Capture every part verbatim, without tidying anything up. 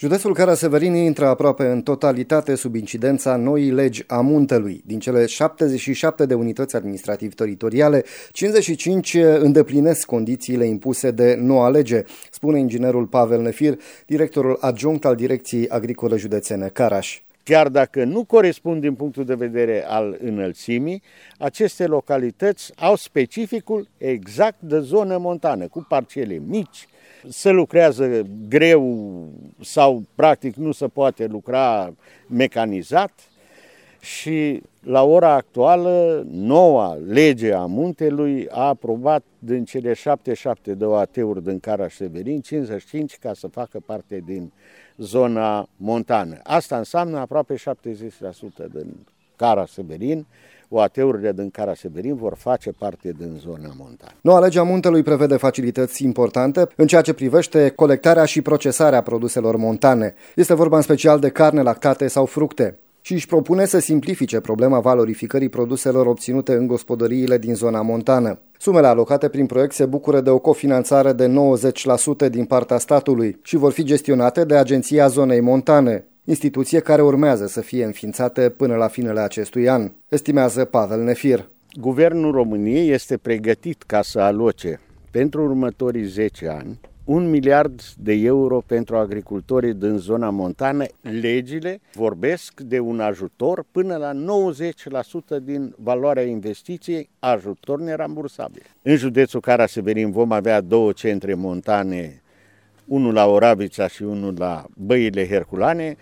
Județul Cara-Severin intră aproape în totalitate sub incidența noii legi a muntelui. Din cele șaptezeci și șapte de unități administrativ-teritoriale, cincizeci și cinci îndeplinesc condițiile impuse de noua lege, spune inginerul Pavel Nefir, directorul adjunct al Direcției Agricole Județene Caraș. Chiar dacă nu corespund din punctul de vedere al înălțimii, aceste localități au specificul exact de zonă montană, cu parcele mici. Se lucrează greu sau practic nu se poate lucra mecanizat și la ora actuală noua lege a muntelui a aprobat din cele șaptezeci și șapte de O A T-uri din Cara-Severin, cincizeci și cinci ca să facă parte din zona montană. Asta înseamnă aproape șaptezeci la sută din Cara-Severin. O A T-urile din Cara-Severin vor face parte din zona montană. Noua lege a muntelui prevede facilități importante în ceea ce privește colectarea și procesarea produselor montane. Este vorba în special de carne, lactate sau fructe. Și își propune să simplifice problema valorificării produselor obținute în gospodăriile din zona montană. Sumele alocate prin proiect se bucură de o cofinanțare de nouăzeci la sută din partea statului și vor fi gestionate de Agenția Zonei Montane, instituție care urmează să fie înființată până la finele acestui an, estimează Pavel Nefir. Guvernul României este pregătit ca să aloce pentru următorii zece ani un miliard de euro pentru agricultorii din zona montană. Legile vorbesc de un ajutor până la nouăzeci la sută din valoarea investiției, ajutor nerambursabil. În județul Cara-Severin vom avea două centre montane, unul la Oravița și unul la Băile Herculane.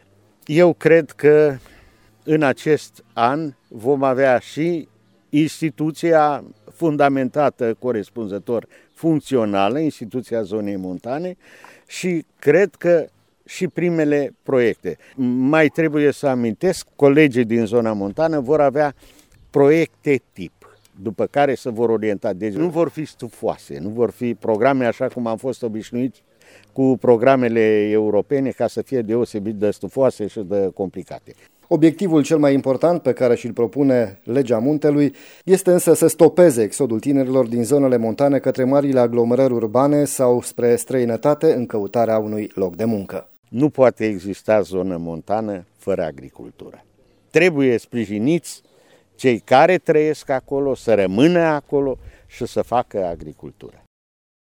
Eu cred că în acest an vom avea și instituția fundamentată corespunzător funcțională, instituția zonei montane, și cred că și primele proiecte. Mai trebuie să amintesc, colegii din zona montană vor avea proiecte tip, după care se vor orienta. Deci nu vor fi stufoase, nu vor fi programe așa cum am fost obișnuiți cu programele europene, ca să fie deosebit de stufoase și de complicate. Obiectivul cel mai important pe care și-l propune legea muntelui este însă să stopeze exodul tinerilor din zonele montane către marile aglomerări urbane sau spre străinătate în căutarea unui loc de muncă. Nu poate exista zonă montană fără agricultură. Trebuie sprijiniți cei care trăiesc acolo să rămână acolo și să facă agricultură.